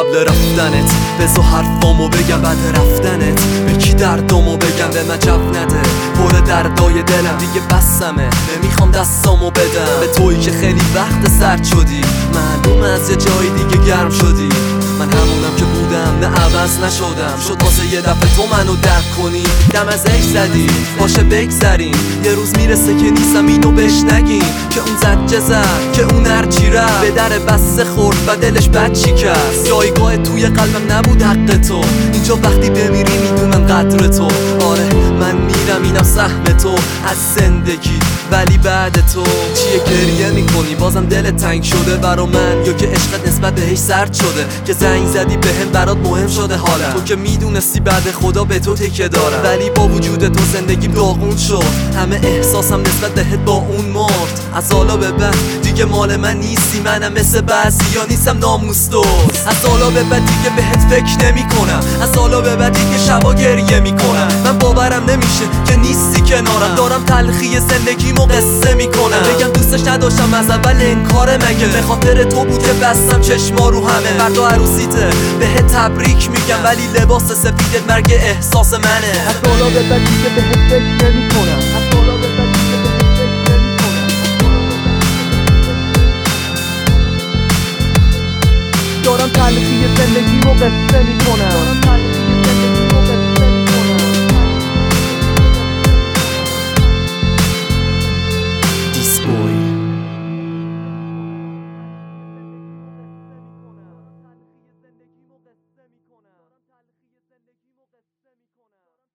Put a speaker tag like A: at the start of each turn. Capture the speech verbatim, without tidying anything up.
A: قبل رفتنت بزو حرفامو بگم بعد رفتنت به کی دردامو بگم به من جب نده پر دردای دلم دیگه بسمه نمیخوام دستامو بدم به تویی که خیلی وقت سرد شدی معلوم از یه جای دیگه گرم شدی من همونم که بودم نه عوض نشدم شد واسه یه دفعه تو منو درک کنی دم از عشق زدی باشه بگذریم یه روز میرسه که نیستم اینو بهش نگیم که اون زجه زد که اون هرچی رفت به در بسته خورد و دلش بد شکست جایگاه توی قلبم نبود حق تو اینجا وقتی بمیری میدونم قدر تو آره من میرم اینم سهم تو از زندگی ولی بعد تو چیه گریه میکنی بازم دل تنگ شده برا من یا که عشقت نسبت بهش سرد شده که زنگ زدی بهم برات مهم شده حالا تو که میدونستی بعد خدا به تو تکیه دارم ولی با وجود تو زندگیم داغون شد همه احساسم نسبت بهت با اون مرد از حالا به بعد دیگه مال من نیستی منم مثل بعضیا نیستم ناموس دوست از حالا به بعد دیگه بهت فکر نمی کنم از حالا به بعد دیگه شبا گریه میکنم من باورم نمیشه که نیستی کنارم دارم تلخی زندگیمو قصه میکنم بگم دوستش نداشتم از اول انکاره مگه به خاطر تو بود که بستم چشما رو همه فردا عروسیته بهت تبریک میگم ولی لباس سفیدت مرگ احساس منه از حالا به بعد دیگه بهت فکر نمیکنم از حالا به بعد دیگه بهت فکر نمیکنم دارم تلخی زندگیمو قصه میکنم